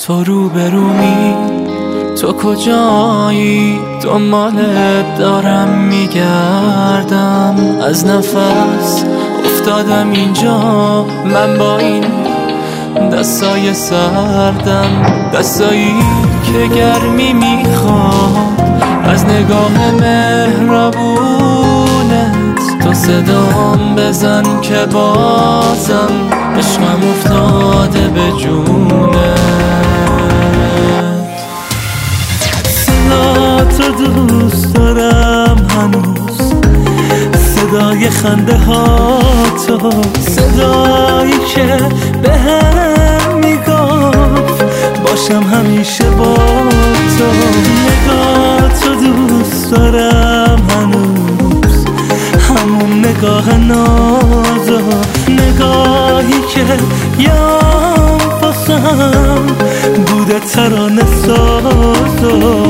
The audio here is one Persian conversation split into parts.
تو روبرومی، تو کجایی؟ دنبالت دارم میگردم، از نفس افتادم اینجا من با این دستای سردم، دستایی که گرمی میخواد از نگاه مهربونت. تو صدام بزن که بازم عشقم افتاده به جونت. صدا تو دوست دارم هنوز، صدای خنده ها تو، صدایی که به هم میگفت باشم همیشه با تو. نگاه تو دوست دارم هنوز، همون نگاه نازو، نگاهی که یام واسم بوده ترانه سازو.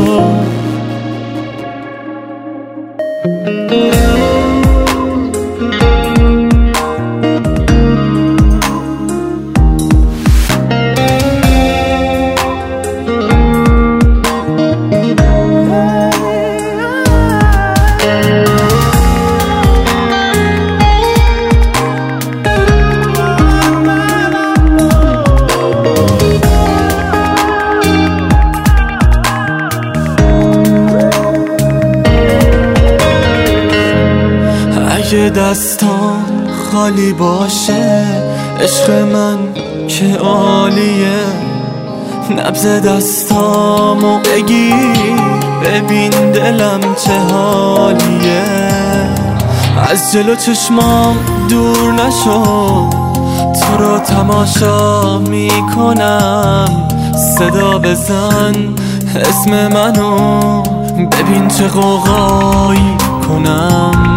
اگه دستان خالی باشه عشق من که عالیه، نبض دستامو بگیر ببین دلم چه حالیه. از جلو چشمام دور نشو، تو رو تماشا میکنم. صدا بزن اسم منو ببین چه غوغایی کنم.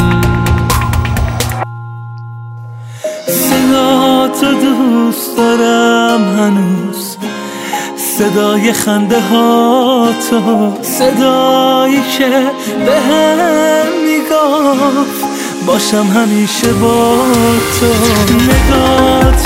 صدا تو دوست دارم هنوز، صدای خنده ها تو، صدایی که به هم میگفت باشم همیشه با تو. نگاه